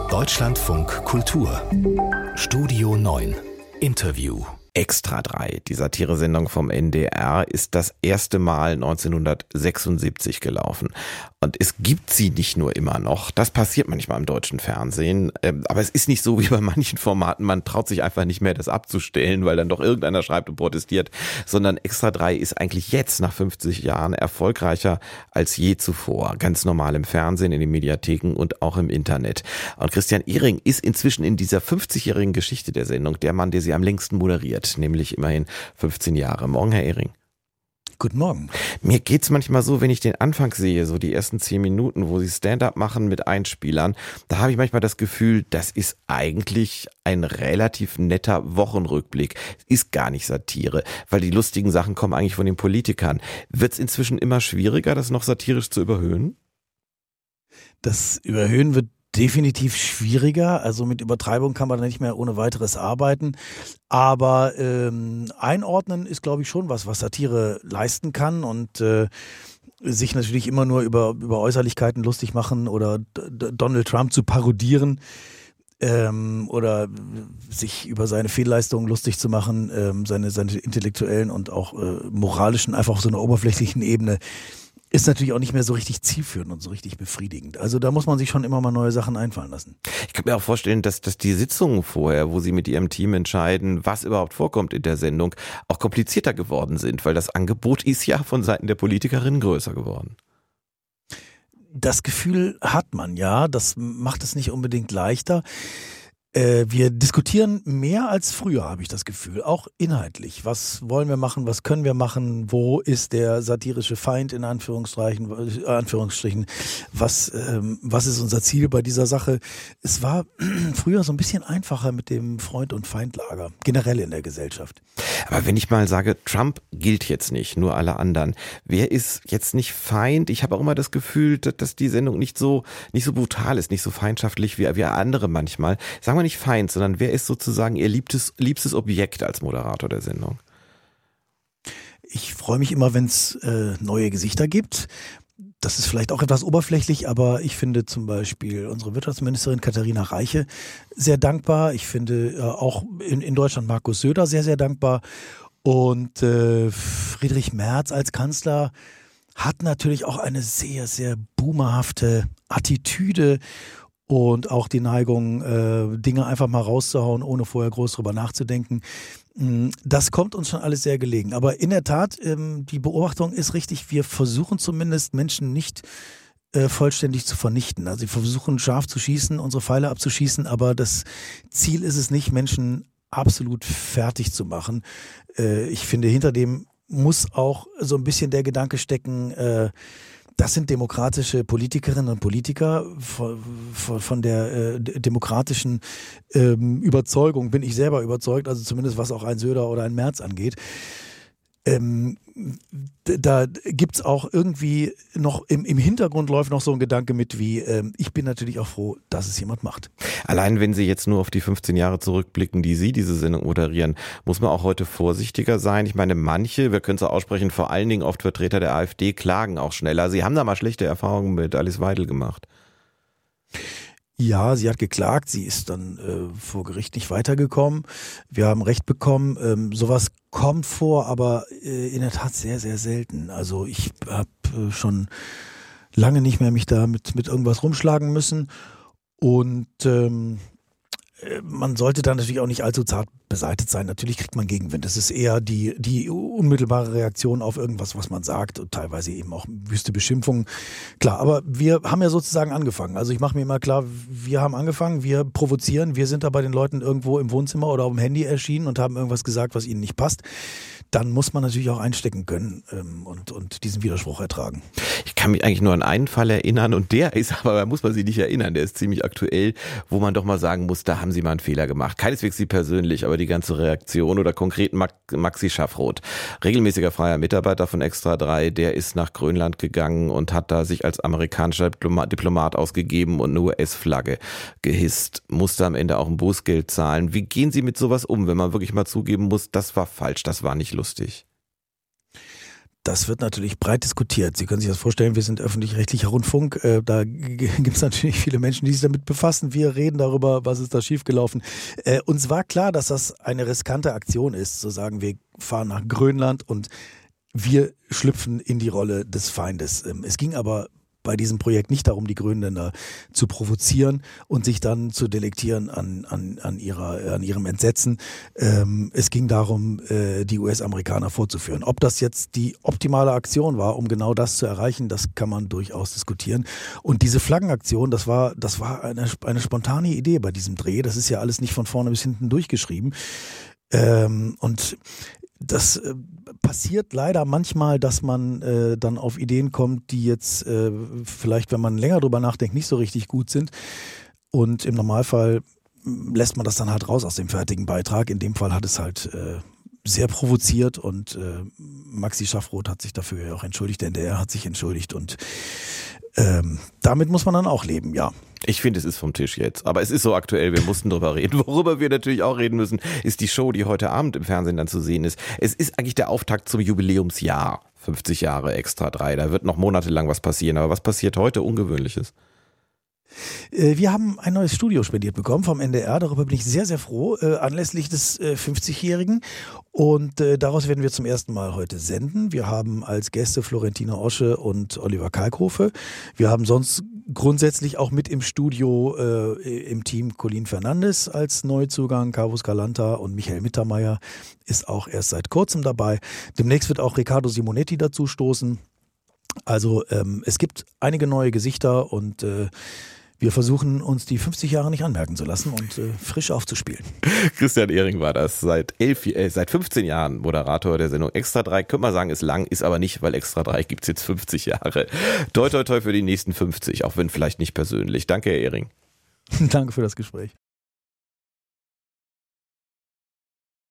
Deutschlandfunk Kultur Studio 9 Interview. Extra 3, die Satiresendung vom NDR, ist das erste Mal 1976 gelaufen. Und es gibt sie nicht nur immer noch, das passiert manchmal im deutschen Fernsehen, aber es ist nicht so wie bei manchen Formaten, man traut sich einfach nicht mehr, das abzustellen, weil dann doch irgendeiner schreibt und protestiert, sondern Extra 3 ist eigentlich jetzt nach 50 Jahren erfolgreicher als je zuvor. Ganz normal im Fernsehen, in den Mediatheken und auch im Internet. Und Christian Ehring ist inzwischen in dieser 50-jährigen Geschichte der Sendung der Mann, der sie am längsten moderiert, nämlich immerhin 15 Jahre. Morgen, Herr Ehring. Guten Morgen. Mir geht's manchmal so, wenn ich den Anfang sehe, so die ersten 10 Minuten, wo sie Stand-up machen mit Einspielern, da habe ich manchmal das Gefühl, das ist eigentlich ein relativ netter Wochenrückblick. Ist gar nicht Satire, weil die lustigen Sachen kommen eigentlich von den Politikern. Wird's inzwischen immer schwieriger, das noch satirisch zu überhöhen? Das Überhöhen wird definitiv schwieriger, also mit Übertreibung kann man da nicht mehr ohne weiteres arbeiten, aber einordnen ist, glaube ich, schon was Satire leisten kann und sich natürlich immer nur über Äußerlichkeiten lustig machen oder Donald Trump zu parodieren oder sich über seine Fehlleistungen lustig zu machen, seine intellektuellen und auch moralischen, einfach auf so einer oberflächlichen Ebene, ist natürlich auch nicht mehr so richtig zielführend und so richtig befriedigend. Also da muss man sich schon immer mal neue Sachen einfallen lassen. Ich kann mir auch vorstellen, dass die Sitzungen vorher, wo Sie mit Ihrem Team entscheiden, was überhaupt vorkommt in der Sendung, auch komplizierter geworden sind, weil das Angebot ist ja von Seiten der Politikerinnen größer geworden. Das Gefühl hat man, ja. Das macht es nicht unbedingt leichter. Wir diskutieren mehr als früher, habe ich das Gefühl, auch inhaltlich. Was wollen wir machen, was können wir machen, wo ist der satirische Feind in Anführungsstrichen, was ist unser Ziel bei dieser Sache? Es war früher so ein bisschen einfacher mit dem Freund- und Feindlager, generell in der Gesellschaft. Aber wenn ich mal sage, Trump gilt jetzt nicht, nur alle anderen, wer ist jetzt nicht Feind? Ich habe auch immer das Gefühl, dass die Sendung nicht so brutal ist, nicht so feindschaftlich wie andere manchmal. Sagen wir nicht Feind, sondern wer ist sozusagen Ihr liebstes Objekt als Moderator der Sendung? Ich freue mich immer, wenn es neue Gesichter gibt. Das ist vielleicht auch etwas oberflächlich, aber ich finde zum Beispiel unsere Wirtschaftsministerin Katharina Reiche sehr dankbar. Ich finde auch in Deutschland Markus Söder sehr, sehr dankbar. Und Friedrich Merz als Kanzler hat natürlich auch eine sehr, sehr boomerhafte Attitüde und auch die Neigung, Dinge einfach mal rauszuhauen, ohne vorher groß drüber nachzudenken. Das kommt uns schon alles sehr gelegen. Aber in der Tat, die Beobachtung ist richtig, wir versuchen zumindest Menschen nicht vollständig zu vernichten. Also wir versuchen scharf zu schießen, unsere Pfeile abzuschießen, aber das Ziel ist es nicht, Menschen absolut fertig zu machen. Ich finde, hinter dem muss auch so ein bisschen der Gedanke stecken, das sind demokratische Politikerinnen und Politiker. Von der demokratischen Überzeugung bin ich selber überzeugt, also zumindest was auch ein Söder oder ein Merz angeht. Da gibt's auch irgendwie noch, im Hintergrund läuft noch so ein Gedanke mit wie, ich bin natürlich auch froh, dass es jemand macht. Allein wenn Sie jetzt nur auf die 15 Jahre zurückblicken, die Sie diese Sendung moderieren, muss man auch heute vorsichtiger sein. Ich meine, manche, wir können es auch aussprechen, vor allen Dingen oft Vertreter der AfD, klagen auch schneller. Sie haben da mal schlechte Erfahrungen mit Alice Weidel gemacht. Ja, sie hat geklagt, sie ist dann vor Gericht nicht weitergekommen. Wir haben Recht bekommen. Sowas kommt vor, aber in der Tat sehr, sehr selten. Also ich habe schon lange nicht mehr mich da mit irgendwas rumschlagen müssen. Und man sollte dann natürlich auch nicht allzu zart beseitigt sein. Natürlich kriegt man Gegenwind. Das ist eher die unmittelbare Reaktion auf irgendwas, was man sagt und teilweise eben auch wüste Beschimpfungen. Klar, aber wir haben ja sozusagen angefangen. Also ich mache mir immer klar, wir haben angefangen, wir provozieren, wir sind da bei den Leuten irgendwo im Wohnzimmer oder auf dem Handy erschienen und haben irgendwas gesagt, was ihnen nicht passt. Dann muss man natürlich auch einstecken können und diesen Widerspruch ertragen. Ich kann mich eigentlich nur an einen Fall erinnern und der ist, aber da muss man sich nicht erinnern, der ist ziemlich aktuell, wo man doch mal sagen muss, da haben Sie mal einen Fehler gemacht. Keineswegs Sie persönlich, aber die ganze Reaktion oder konkret Maxi Schaffroth, regelmäßiger freier Mitarbeiter von Extra 3, der ist nach Grönland gegangen und hat da sich als amerikanischer Diplomat ausgegeben und eine US-Flagge gehisst, musste am Ende auch ein Bußgeld zahlen. Wie gehen Sie mit sowas um, wenn man wirklich mal zugeben muss, das war falsch, das war nicht lustig? Das wird natürlich breit diskutiert. Sie können sich das vorstellen, wir sind öffentlich-rechtlicher Rundfunk. Da gibt es natürlich viele Menschen, die sich damit befassen. Wir reden darüber, was ist da schiefgelaufen. Uns war klar, dass das eine riskante Aktion ist, zu sagen, wir fahren nach Grönland und wir schlüpfen in die Rolle des Feindes. Es ging aber bei diesem Projekt nicht darum, die Grönländer zu provozieren und sich dann zu delektieren an ihrem Entsetzen. Es ging darum, die US-Amerikaner vorzuführen. Ob das jetzt die optimale Aktion war, um genau das zu erreichen, das kann man durchaus diskutieren. Und diese Flaggenaktion, das war eine spontane Idee bei diesem Dreh. Das ist ja alles nicht von vorne bis hinten durchgeschrieben. Und das passiert leider manchmal, dass man dann auf Ideen kommt, die jetzt vielleicht, wenn man länger drüber nachdenkt, nicht so richtig gut sind. Und im Normalfall lässt man das dann halt raus aus dem fertigen Beitrag. In dem Fall hat es halt sehr provoziert und Maxi Schaffroth hat sich dafür ja auch entschuldigt, der NDR hat sich entschuldigt und damit muss man dann auch leben, ja. Ich finde, es ist vom Tisch jetzt. Aber es ist so aktuell, wir mussten drüber reden. Worüber wir natürlich auch reden müssen, ist die Show, die heute Abend im Fernsehen dann zu sehen ist. Es ist eigentlich der Auftakt zum Jubiläumsjahr. 50 Jahre Extra 3. Da wird noch monatelang was passieren. Aber was passiert heute Ungewöhnliches? Wir haben ein neues Studio spendiert bekommen vom NDR. Darüber bin ich sehr, sehr froh, anlässlich des 50-Jährigen. Und daraus werden wir zum ersten Mal heute senden. Wir haben als Gäste Florentina Osche und Oliver Kalkofe. Wir haben sonst grundsätzlich auch mit im Studio im Team Colin Fernandes als Neuzugang, Carvus Galanta und Michael Mittermeier ist auch erst seit kurzem dabei. Demnächst wird auch Riccardo Simonetti dazu stoßen. Also es gibt einige neue Gesichter und wir versuchen uns die 50 Jahre nicht anmerken zu lassen und frisch aufzuspielen. Christian Ehring war das. Seit 15 Jahren Moderator der Sendung Extra 3. Könnte man sagen, ist lang, ist aber nicht, weil Extra 3 gibt es jetzt 50 Jahre. Toi, toi, toi für die nächsten 50, auch wenn vielleicht nicht persönlich. Danke, Herr Ehring. Danke für das Gespräch.